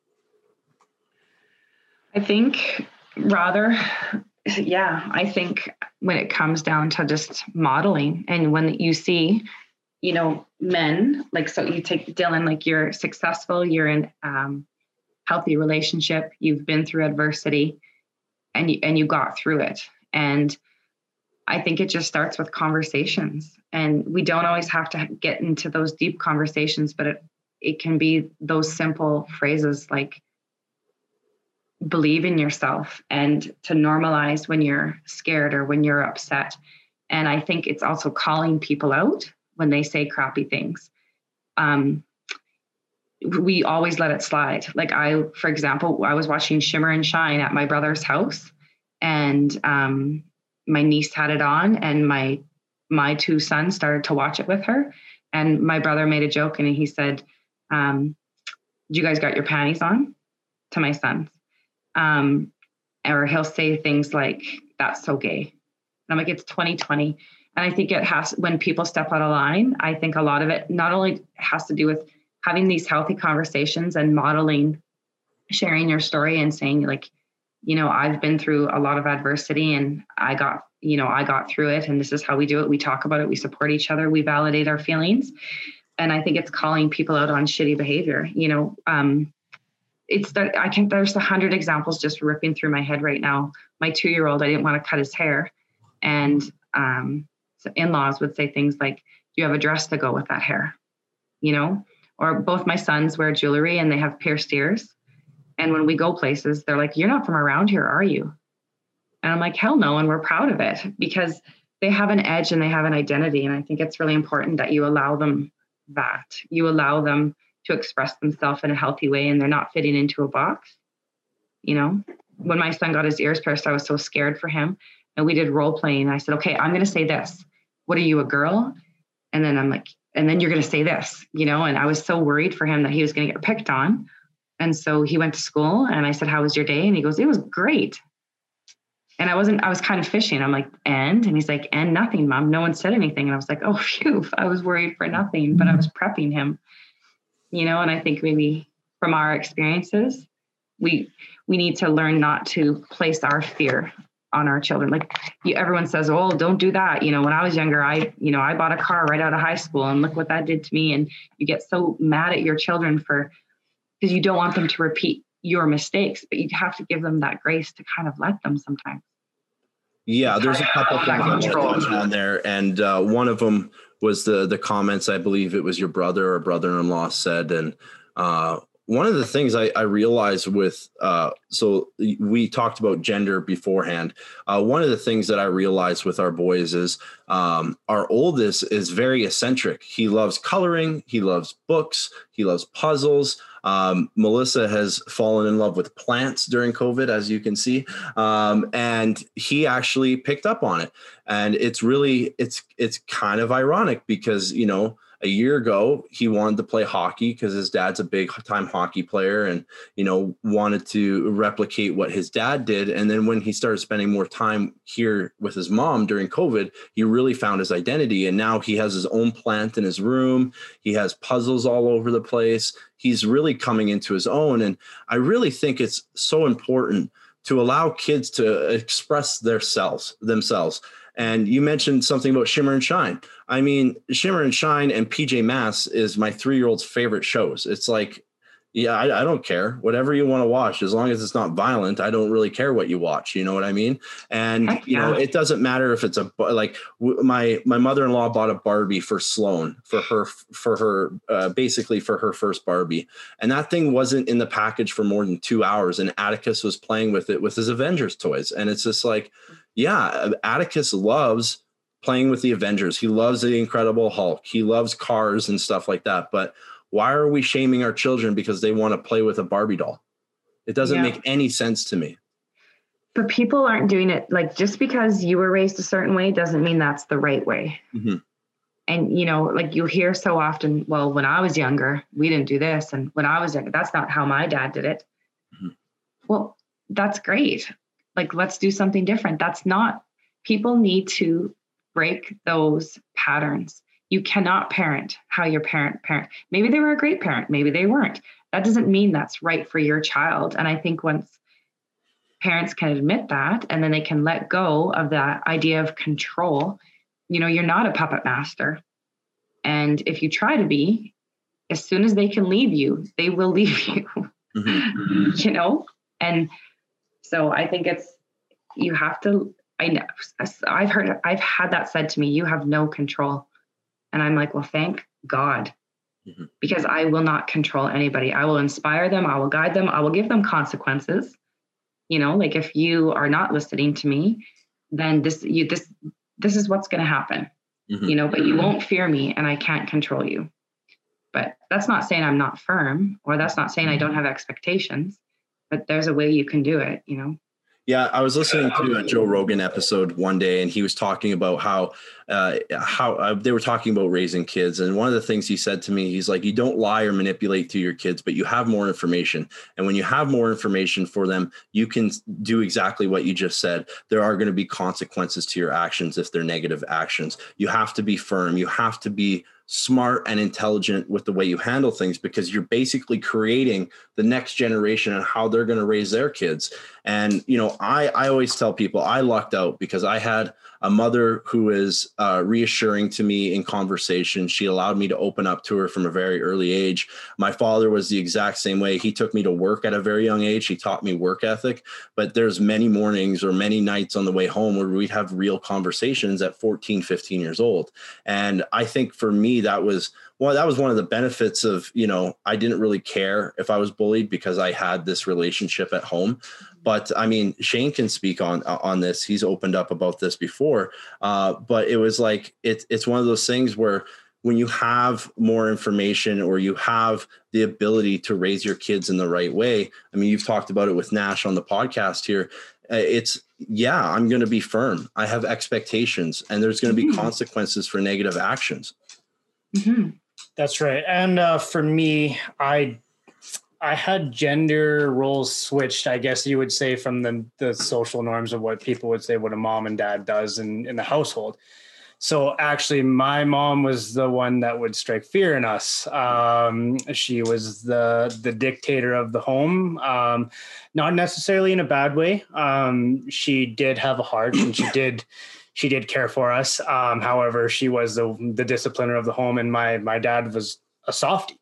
C: I think rather, yeah, I think when it comes down to just modeling and when you see, you know, men, like, so you take Dylan, like you're successful, you're in um, healthy relationship, you've been through adversity and you, and you got through it. And I think it just starts with conversations and we don't always have to get into those deep conversations, but it, it can be those simple phrases like, believe in yourself and to normalize when you're scared or when you're upset. And I think it's also calling people out when they say crappy things. Um, we always let it slide. Like I, for example, I was watching Shimmer and Shine at my brother's house, and um, my niece had it on, and my my two sons started to watch it with her. And my brother made a joke, and he said, um, "You guys got your panties on?" to my sons. Um, or he'll say things like, "That's so gay." And I'm like, it's twenty twenty. And I think it has, when people step out of line, I think a lot of it not only has to do with having these healthy conversations and modeling, sharing your story and saying like, you know, I've been through a lot of adversity and I got, you know, I got through it and this is how we do it. We talk about it. We support each other. We validate our feelings. And I think it's calling people out on shitty behavior. You know, um, it's that I can, there's a hundred examples just ripping through my head right now. My two-year-old, I didn't want to cut his hair. And, um, so in-laws would say things like, "Do you have a dress to go with that hair?" You know, or both my sons wear jewelry and they have pierced ears. And when we go places, they're like, "You're not from around here, are you?" And I'm like, hell no. And we're proud of it because they have an edge and they have an identity. And I think it's really important that you allow them that. You allow them to express themselves in a healthy way and they're not fitting into a box. You know, when my son got his ears pierced, I was so scared for him. And we did role playing. I said, "Okay, I'm going to say this. What are you, a girl?" And then I'm like, and then you're going to say this, you know, and I was so worried for him that he was going to get picked on. And so he went to school and I said, "How was your day?" And he goes, "It was great." And I wasn't, I was kind of fishing. I'm like, and, and he's like, "And nothing, Mom. No one said anything." And I was like, oh, phew, I was worried for nothing, but I was prepping him, you know, and I think maybe from our experiences, we, we need to learn not to place our fear on our children. Like you, everyone says, "Oh, don't do that." You know, when I was younger, I, you know, I bought a car right out of high school and look what that did to me. And you get so mad at your children for, because you don't want them to repeat your mistakes, but you have to give them that grace to kind of let them sometimes.
A: Yeah, there's a couple things I want to touch on there. And uh, one of them was the the comments, I believe it was your brother or brother-in-law said. And uh, one of the things I, I realized with, uh, so we talked about gender beforehand. Uh, one of the things that I realized with our boys is um, our oldest is very eccentric. He loves coloring. He loves books. He loves puzzles. Um, Melissa has fallen in love with plants during COVID, as you can see. Um, and he actually picked up on it. And it's really, it's, it's kind of ironic because, you know, a year ago, he wanted to play hockey because his dad's a big time hockey player and, you know, wanted to replicate what his dad did. And then when he started spending more time here with his mom during COVID, he really found his identity. And now he has his own plant in his room. He has puzzles all over the place. He's really coming into his own. And I really think it's so important to allow kids to express their selves, themselves. And you mentioned something about Shimmer and Shine. I mean, Shimmer and Shine and P J Masks is my three-year-old's favorite shows. It's like, yeah, I, I don't care. Whatever you want to watch, as long as it's not violent, I don't really care what you watch. You know what I mean? And, Heck you yeah. know, it doesn't matter if it's a, like my, my mother-in-law bought a Barbie for Sloan for her, for her, uh, basically for her first Barbie. And that thing wasn't in the package for more than two hours. And Atticus was playing with it with his Avengers toys. And it's just like, yeah, Atticus loves playing with the Avengers. He loves the Incredible Hulk. He loves cars and stuff like that. But why are we shaming our children because they want to play with a Barbie doll? It doesn't yeah. make any sense to me.
C: But people aren't doing it. Like, just because you were raised a certain way doesn't mean that's the right way. Mm-hmm. And, you know, like you hear so often, well, when I was younger, we didn't do this. And when I was younger, that's not how my dad did it. Mm-hmm. Well, that's great. Like, let's do something different. That's not, people need to break those patterns. You cannot parent how your parent parent. Maybe they were a great parent. Maybe they weren't. That doesn't mean that's right for your child. And I think once parents can admit that, and then they can let go of that idea of control, you know, you're not a puppet master. And if you try to be, as soon as they can leave you, they will leave you, mm-hmm. you know? And so I think it's, you have to, I know, I've heard, I've had that said to me, you have no control. And I'm like, well, thank God, mm-hmm. because I will not control anybody. I will inspire them. I will guide them. I will give them consequences. You know, like if you are not listening to me, then this, you, this, this is what's going to happen, mm-hmm. you know, but you won't fear me and I can't control you. But that's not saying I'm not firm, or that's not saying I don't have expectations, but there's a way you can do it, you know?
A: Yeah, I was listening to a Joe Rogan episode one day, and he was talking about how uh, how uh, they were talking about raising kids. And one of the things he said to me, he's like, you don't lie or manipulate to your kids, but you have more information. And when you have more information for them, you can do exactly what you just said. There are going to be consequences to your actions if they're negative actions. You have to be firm. You have to be smart and intelligent with the way you handle things, because you're basically creating the next generation and how they're going to raise their kids. And, you know, I, I always tell people I lucked out because I had a mother who is uh, reassuring to me in conversation. She allowed me to open up to her from a very early age. My father was the exact same way. He took me to work at a very young age. He taught me work ethic, but there's many mornings or many nights on the way home where we'd have real conversations at fourteen, fifteen years old. And I think for me, that was well, that was one of the benefits of, you know, I didn't really care if I was bullied because I had this relationship at home. But I mean, Shane can speak on on this. He's opened up about this before. Uh, but it was like it's it's one of those things where when you have more information or you have the ability to raise your kids in the right way. I mean, you've talked about it with Nash on the podcast here. It's yeah, I'm going to be firm. I have expectations, and there's going to be mm-hmm. consequences for negative actions.
B: Mm-hmm. That's right. And uh, for me, I I had gender roles switched, I guess you would say, from the, the social norms of what people would say what a mom and dad does in, in the household. So actually, my mom was the one that would strike fear in us. Um, she was the the dictator of the home, um, not necessarily in a bad way. Um, she did have a heart, and she did she did care for us. Um, however, she was the the discipliner of the home, and my my dad was a softie.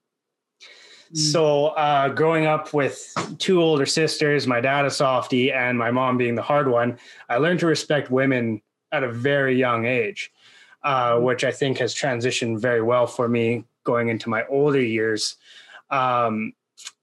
B: Mm. So uh, growing up with two older sisters, my dad a softie, and my mom being the hard one, I learned to respect women at a very young age. Uh, which I think has transitioned very well for me going into my older years. Um,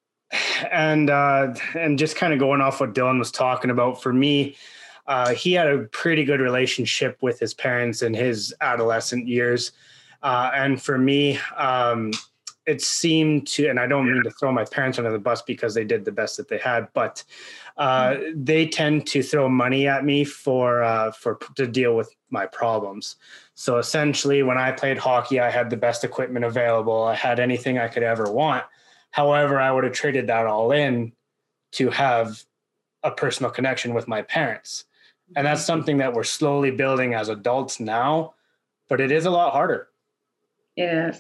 B: and uh, and just kind of going off what Dylan was talking about, for me, uh, he had a pretty good relationship with his parents in his adolescent years. Uh, and for me, um, it seemed to, and I don't mean to throw my parents under the bus because they did the best that they had, but uh, they tend to throw money at me for uh, for to deal with my problems. So essentially, when I played hockey, I had the best equipment available. I had anything I could ever want. However, I would have traded that all in to have a personal connection with my parents. And that's something that we're slowly building as adults now, but it is a lot harder.
C: It is.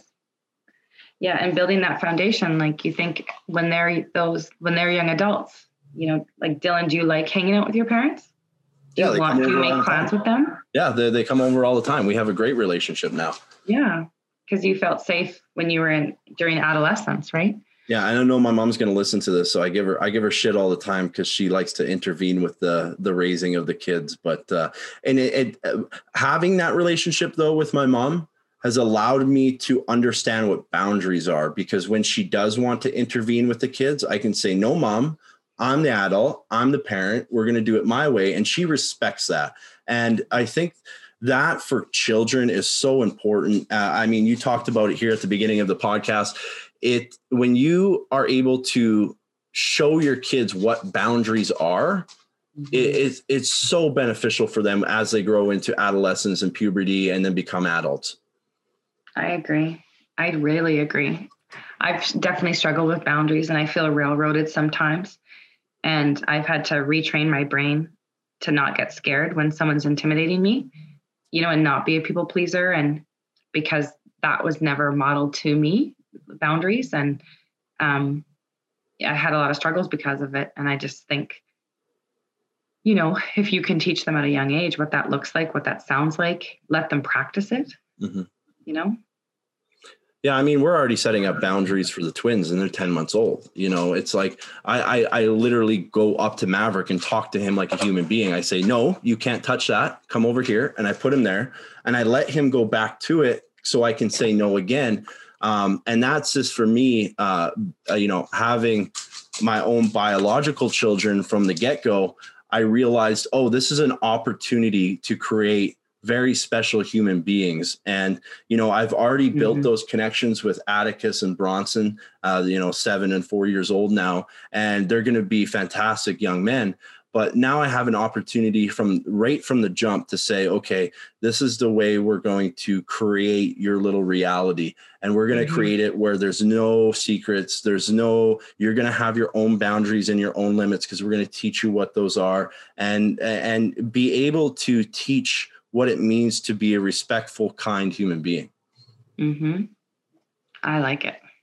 C: Yeah. And building that foundation, like you think when they're those, when they're young adults, you know, like Dylan, do you like hanging out with your parents? Do
A: yeah,
C: you want to make plans with them?
A: Yeah, they, they come over all the time. We have a great relationship now.
C: Yeah, because you felt safe when you were in during adolescence, right?
A: Yeah, I don't know my mom's going to listen to this, so I give her I give her shit all the time because she likes to intervene with the the raising of the kids. But uh, and it, it uh, having that relationship though with my mom has allowed me to understand what boundaries are, because when she does want to intervene with the kids, I can say, no, mom, I'm the adult, I'm the parent, we're going to do it my way. And she respects that. And I think that for children is so important. Uh, I mean, you talked about it here at the beginning of the podcast. It, when you are able to show your kids what boundaries are, mm-hmm. it, it's, it's so beneficial for them as they grow into adolescence and puberty and then become adults.
C: I agree. I really agree. I've definitely struggled with boundaries, and I feel railroaded sometimes. And I've had to retrain my brain to not get scared when someone's intimidating me, you know, and not be a people pleaser. And because that was never modeled to me, boundaries. And um, I had a lot of struggles because of it. And I just think, you know, if you can teach them at a young age what that looks like, what that sounds like, let them practice it, mm-hmm. you know?
A: Yeah, I mean, we're already setting up boundaries for the twins and they're ten months old. You know, it's like I, I I literally go up to Maverick and talk to him like a human being. I say, no, you can't touch that. Come over here. And I put him there and I let him go back to it so I can say no again. Um, and that's just for me, uh, uh, you know, having my own biological children from the get-go, I realized, oh, this is an opportunity to create very special human beings. And, you know, I've already mm-hmm. built those connections with Atticus and Bronson, uh, you know, seven and four years old now, and they're going to be fantastic young men. But now I have an opportunity from right from the jump to say, okay, this is the way we're going to create your little reality. And we're going to mm-hmm. create it where there's no secrets. There's no, you're going to have your own boundaries and your own limits, because we're going to teach you what those are, and, and be able to teach what it means to be a respectful, kind human being.
C: Mm-hmm. I like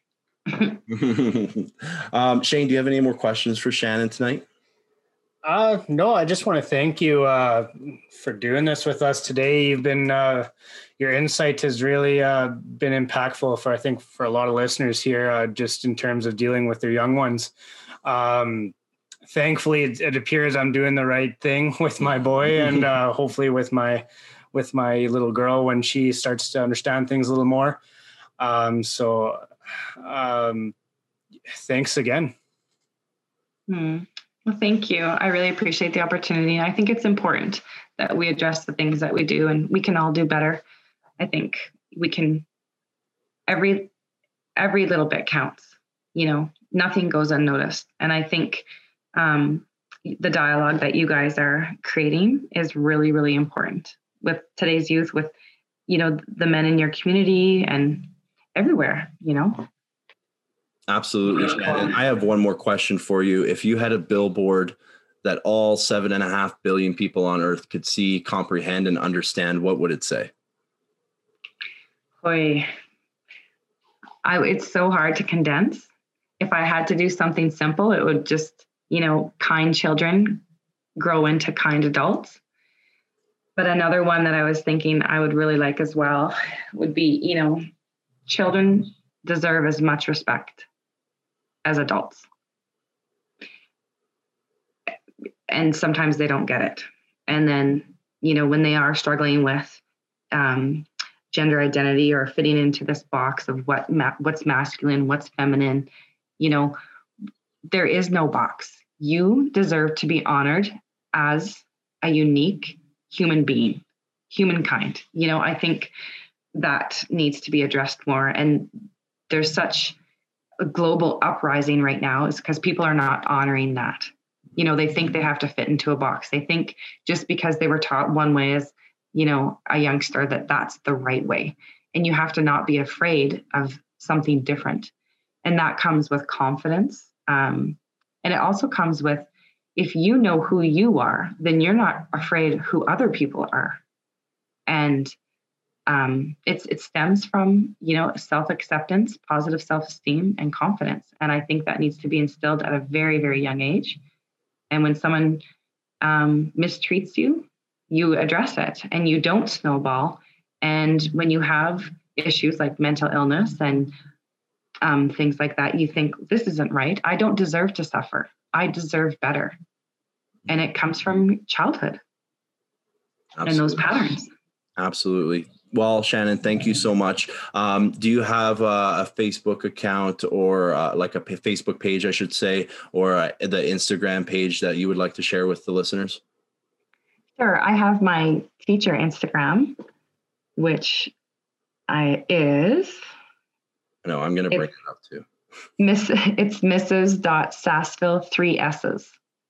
A: it. um, Shane, do you have any more questions for Shannon tonight?
B: Uh, no, I just want to thank you uh, for doing this with us today. You've been, uh, your insight has really uh, been impactful for, I think, for a lot of listeners here, uh, just in terms of dealing with their young ones. Um, thankfully, it, it appears I'm doing the right thing with my boy, and uh, hopefully with my with my little girl when she starts to understand things a little more. Um, so, um, thanks again.
C: Hmm. Well, thank you. I really appreciate the opportunity. I think it's important that we address the things that we do, and we can all do better. I think we can, every, every little bit counts, you know, nothing goes unnoticed. And I think um, the dialogue that you guys are creating is really, really important with today's youth, with, you know, the men in your community and everywhere, you know.
A: Absolutely, Shannon. I have one more question for you. If you had a billboard that all seven and a half billion people on Earth could see, comprehend, and understand, what would it say?
C: Boy, I, it's so hard to condense. If I had to do something simple, it would just, you know, kind children grow into kind adults. But another one that I was thinking I would really like as well would be, you know, children deserve as much respect as adults. And sometimes they don't get it. And then, you know, when they are struggling with um, gender identity or fitting into this box of what ma- what's masculine, what's feminine, you know, there is no box. You deserve to be honored as a unique human being, humankind. You know, I think that needs to be addressed more. And there's such a global uprising right now is because people are not honoring that. You know, they think they have to fit into a box. They think just because they were taught one way as, you know, a youngster, that that's the right way. And you have to not be afraid of something different. And that comes with confidence. Um, and it also comes with, if you know who you are, then you're not afraid who other people are. And Um, it's, it stems from, you know, self-acceptance, positive self-esteem, and confidence. And I think that needs to be instilled at a very, very young age. And when someone um, mistreats you, you address it and you don't snowball. And when you have issues like mental illness and um, things like that, you think, this isn't right. I don't deserve to suffer. I deserve better. And it comes from childhood. Absolutely. And those patterns.
A: Absolutely. Well, Shannon, thank you so much. Um, do you have uh, a Facebook account or uh, like a p- Facebook page, I should say, or uh, the Instagram page that you would like to share with the listeners?
C: Sure. I have my teacher Instagram, which I is.
A: No, I'm going to bring it up too.
C: Miss, it's Missus Sassville, three S's.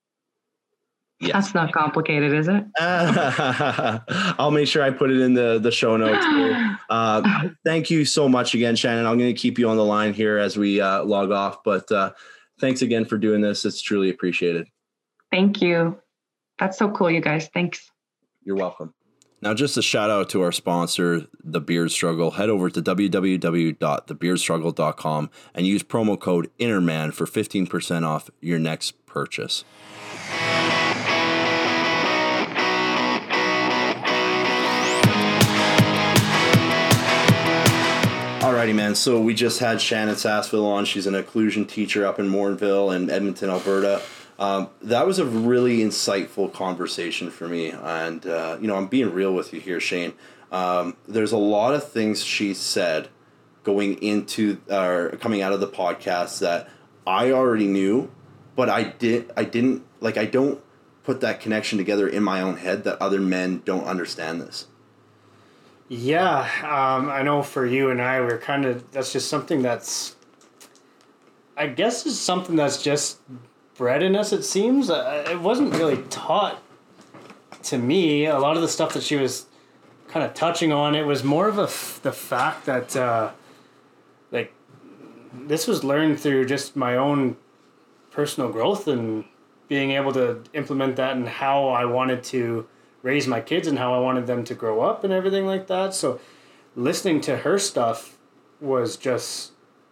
C: Yes. That's not complicated, is it?
A: uh, I'll make sure I put it in the, the show notes. Uh, thank you so much again, Shannon. I'm going to keep you on the line here as we uh, log off, but uh, thanks again for doing this. It's truly appreciated.
C: Thank you. That's so cool, you guys. Thanks.
A: You're welcome. Now, just a shout out to our sponsor, The Beard Struggle. Head over to w w w dot the beard struggle dot com and use promo code INNERMAN for fifteen percent off your next purchase. Alrighty, man. So we just had Shannon Sassville on. She's an occlusion teacher up in Morinville and Edmonton, Alberta. Um, that was a really insightful conversation for me. And, uh, you know, I'm being real with you here, Shane. Um, there's a lot of things she said going into or uh, coming out of the podcast that I already knew, but I did I didn't like I don't put that connection together in my own head that other men don't understand this.
B: Yeah, um, I know for you and I, we're kind of, that's just something that's, I guess is something that's just bred in us, it seems. Uh, it wasn't really taught to me. A lot of the stuff that she was kind of touching on, it was more of a f- the fact that, uh, like, this was learned through just my own personal growth and being able to implement that and how I wanted to raise my kids and how I wanted them to grow up and everything like that. So listening to her stuff was just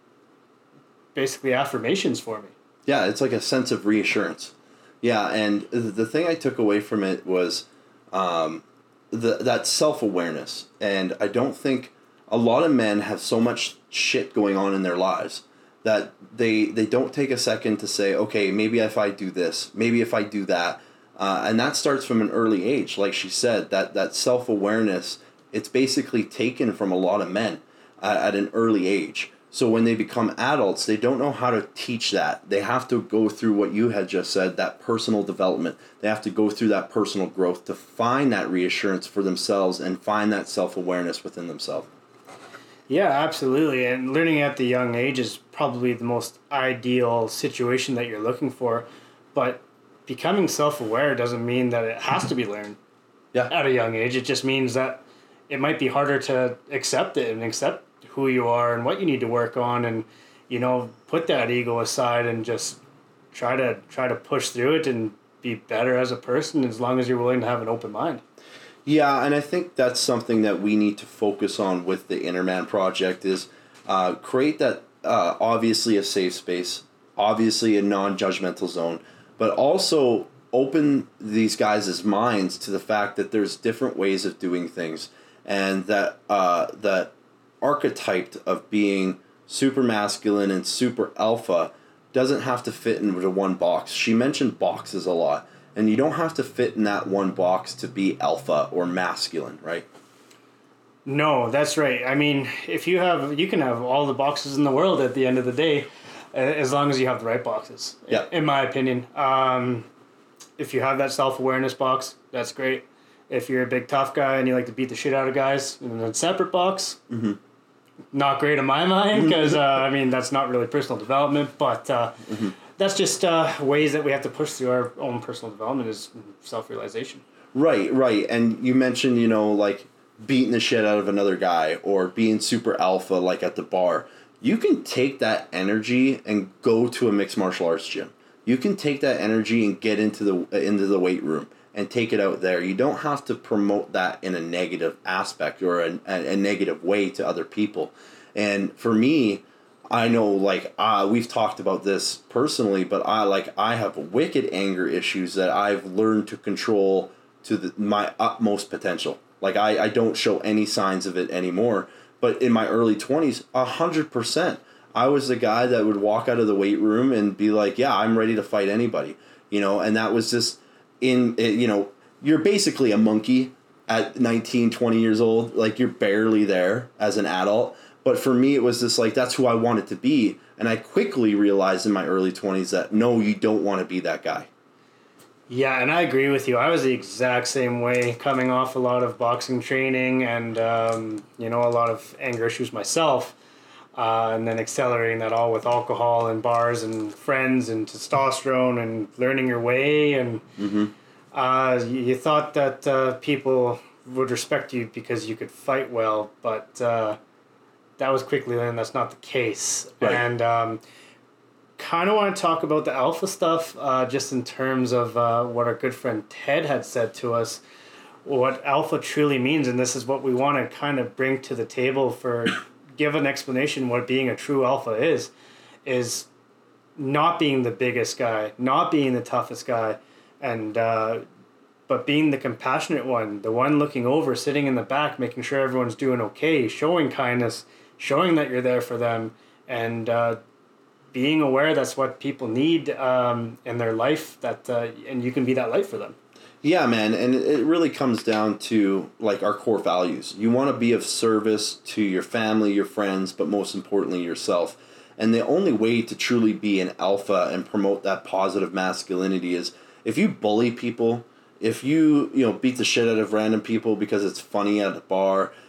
B: basically affirmations for me.
D: Yeah, it's like a sense of reassurance. Yeah, and the thing I took away from it was um, the, that self-awareness. And I don't think a lot of men have so much shit going on in their lives that they they don't take a second to say, okay, maybe if I do this, maybe if I do that. Uh, and that starts from an early age. Like she said, that, that self-awareness, it's basically taken from a lot of men uh, at an early age. So when they become adults, they don't know how to teach that. They have to go through what you had just said, that personal development. They have to go through that personal growth to find that reassurance for themselves and find that self-awareness within themselves.
B: Yeah, absolutely. And learning at the young age is probably the most ideal situation that you're looking for. But becoming self-aware doesn't mean that it has to be learned
D: yeah.
B: at a young age. It just means that it might be harder to accept it and accept who you are and what you need to work on, and, you know, put that ego aside and just try to try to push through it and be better as a person, as long as you're willing to have an open mind.
D: Yeah, and I think that's something that we need to focus on with the Inner Man Project is uh, create that uh, obviously a safe space, obviously a non-judgmental zone, but also open these guys' minds to the fact that there's different ways of doing things, and that uh, that archetype of being super masculine and super alpha doesn't have to fit into one box. She mentioned boxes a lot, and you don't have to fit in that one box to be alpha or masculine, right?
B: No, that's right. I mean, if you have, you can have all the boxes in the world at the end of the day, as long as you have the right boxes.
D: Yeah.
B: In my opinion, um, if you have that self-awareness box, that's great. If you're a big tough guy and you like to beat the shit out of guys in a separate box,
D: mm-hmm.
B: not great in my mind, because uh, I mean that's not really personal development, but uh, mm-hmm. that's just uh, ways that we have to push through our own personal development is self-realization.
D: Right, right. And you mentioned, you know, like beating the shit out of another guy or being super alpha like at the bar. You can take that energy and go to a mixed martial arts gym. You can take that energy and get into the into the weight room and take it out there. You don't have to promote that in a negative aspect or a, a, a negative way to other people. And for me, I know, like, uh, we've talked about this personally, but I like I have wicked anger issues that I've learned to control to the, my utmost potential. Like, I, I don't show any signs of it anymore. But in my early twenties, one hundred percent. I was the guy that would walk out of the weight room and be like, yeah, I'm ready to fight anybody. You know, and that was just in, you know, you're basically a monkey at nineteen, twenty years old. Like, you're barely there as an adult. But for me, it was just like, that's who I wanted to be. And I quickly realized in my early twenties that, no, you don't want to be that guy.
B: Yeah, and I agree with you. I was the exact same way, coming off a lot of boxing training and, um, you know, a lot of anger issues myself. Uh, and then accelerating that all with alcohol and bars and friends and testosterone and learning your way. And
D: mm-hmm. uh,
B: you, you thought that uh, people would respect you because you could fight well, but uh, that was quickly learned that's not the case.
D: Right.
B: And um, kind of want to talk about the alpha stuff uh, just in terms of uh, what our good friend Ted had said to us, what alpha truly means. And this is what we want to kind of bring to the table for... give an explanation what being a true alpha is, is not being the biggest guy, not being the toughest guy, and uh, but being the compassionate one, the one looking over, sitting in the back, making sure everyone's doing okay, showing kindness, showing that you're there for them, and uh, being aware that's what people need um, in their life, that uh, and you can be that light for them.
D: Yeah, man, and it really comes down to, like, our core values. You want to be of service to your family, your friends, but most importantly, yourself. And the only way to truly be an alpha and promote that positive masculinity is if you bully people, if you, you know, beat the shit out of random people because it's funny at a bar,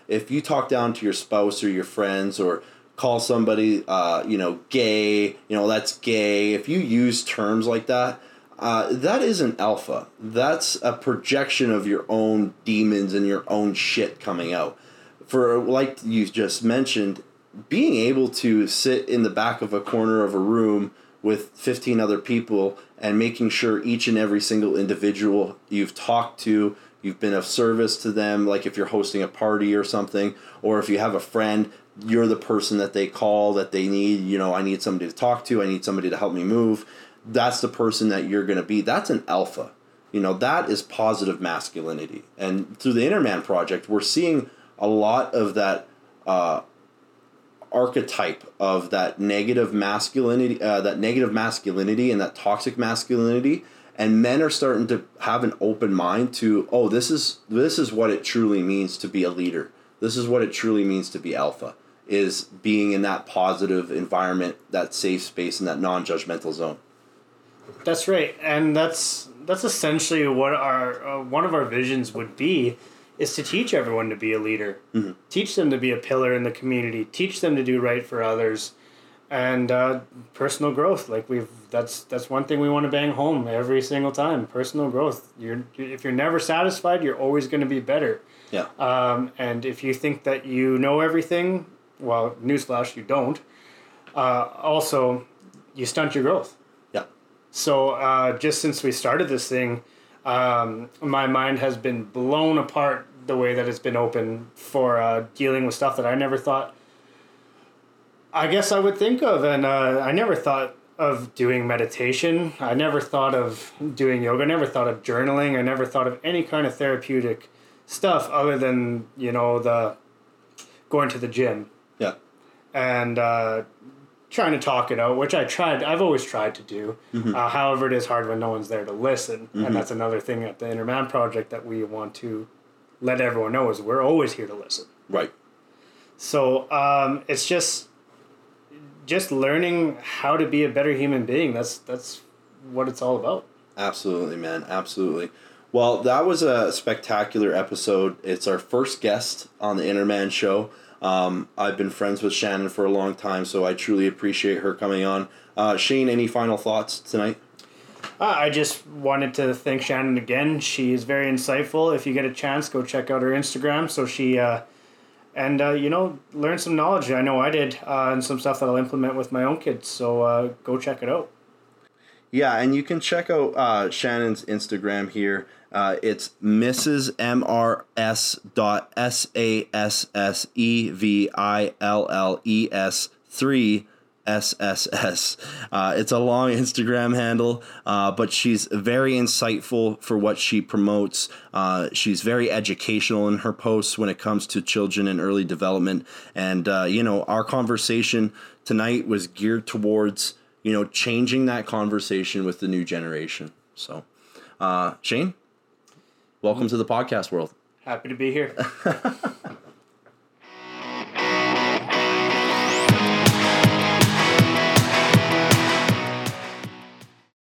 D: if you talk down to your spouse or your friends or call somebody, uh, you know, gay, you know, that's gay. If you use terms like that, uh, that isn't alpha. That's a projection of your own demons and your own shit coming out. For, like you just mentioned, being able to sit in the back of a corner of a room with fifteen other people and making sure each and every single individual you've talked to, you've been of service to them, like if you're hosting a party or something, or if you have a friend, you're the person that they call, that they need, you know, I need somebody to talk to, I need somebody to help me move. That's the person that you're going to be. That's an alpha. You know, that is positive masculinity. And through the Innerman Project, we're seeing a lot of that uh, archetype of that negative masculinity, uh, that negative masculinity and that toxic masculinity, and men are starting to have an open mind to, oh, this is this is what it truly means to be a leader. This is what it truly means to be alpha, is being in that positive environment, that safe space, and that non-judgmental zone.
B: That's right, and that's that's essentially what our uh, one of our visions would be, is to teach everyone to be a leader, mm-hmm. teach them to be a pillar in the community, teach them to do right for others, and uh, personal growth. Like we've that's that's one thing we want to bang home every single time. Personal growth. You're if you're never satisfied, you're always going to be better.
D: Yeah.
B: Um, and if you think that you know everything, well, newsflash, you don't. Uh, also, you stunt your growth.
D: Yeah.
B: So uh, just since we started this thing, um, my mind has been blown apart the way that it's been open for uh, dealing with stuff that I never thought, I guess I would think of. And uh, I never thought of doing meditation. I never thought of doing yoga. I never thought of journaling. I never thought of any kind of therapeutic stuff other than, you know, the going to the gym.
D: Yeah.
B: And uh, trying to talk it out, which I tried. I've always tried to do. Mm-hmm. Uh, however, it is hard when no one's there to listen. Mm-hmm. And that's another thing at the Innerman Project that we want to let everyone know, is we're always here to listen.
D: Right.
B: So um, it's just just learning how to be a better human being. That's that's what it's all about.
D: Absolutely, man. Absolutely. Well, that was a spectacular episode. It's our first guest on the Innerman Show. Um, I've been friends with Shannon for a long time, so I truly appreciate her coming on. Uh, Shane, any final thoughts tonight?
B: Uh, I just wanted to thank Shannon again. She is very insightful. If you get a chance, go check out her Instagram. So she, uh, and uh, you know, learn some knowledge. I know I did, uh, and some stuff that I'll implement with my own kids. So uh, go check it out.
D: Yeah, and you can check out uh, Shannon's Instagram here. Uh, it's Missus M R S dot S A S S E V I L L E S three S S S. Uh, it's a long Instagram handle, uh, but she's very insightful for what she promotes. Uh, she's very educational in her posts when it comes to children and early development. And, uh, you know, our conversation tonight was geared towards, you know, changing that conversation with the new generation. So, uh, Shane, welcome to the podcast world.
B: Happy to be here.